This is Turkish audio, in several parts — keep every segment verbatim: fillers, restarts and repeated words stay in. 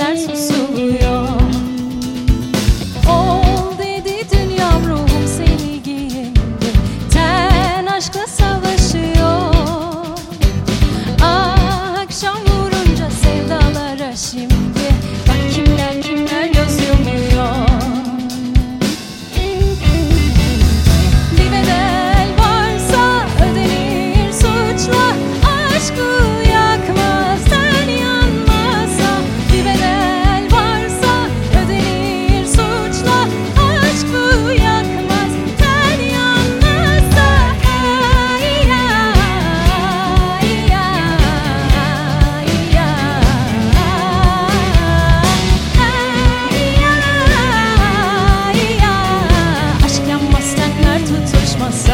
eller susuluyor. Ol dedi dünyam, ruhum seni giyindi. Ten aşkla savaşıyor. Ah, akşam vurunca sevdalara şimdi. Bak kimler kimler göz yumuyor. Bir bedel varsa ödenir suçla. Aşkı yakmaz sen yanmazsa. Bir bedel varsa ödenir suçla. Aşkı yakmaz sen yanmazsa. Ay ya, ay ya, ay ya, ay ya, ay ya. Aşk yanmaz tenler tutuşmasa.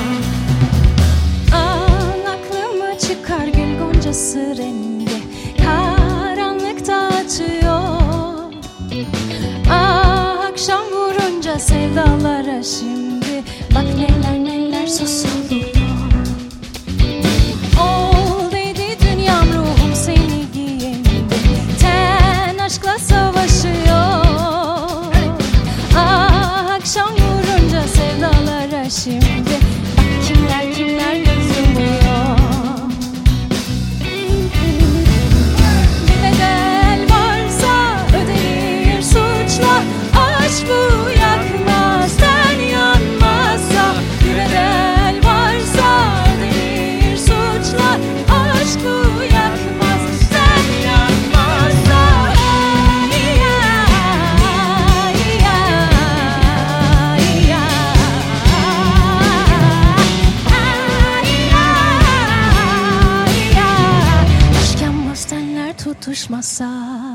An aklımı çıkar gül goncası rengi, karanlıkta açıyor. Ah, akşam vurunca sevdalara şimdi. Bak neler neler susuluyor. Ol dedi dünyam, ruhum seni giyindi. Ten aşkla savaşıyor. Ah, akşam vurunca sevdalara şimdi. Bak kimler kimler göz yumuyor. Bir bedel varsa ödenir suçla. Aşk bu yakmaz sen yanmazsa. Bir bedel varsa ödenir suçla. Aşk bu yakmaz sen yanmazsa. Ay ya, ay ya, ay ya, ay ya, ay ya. Aşk yanmaz tenler tutuşmasa.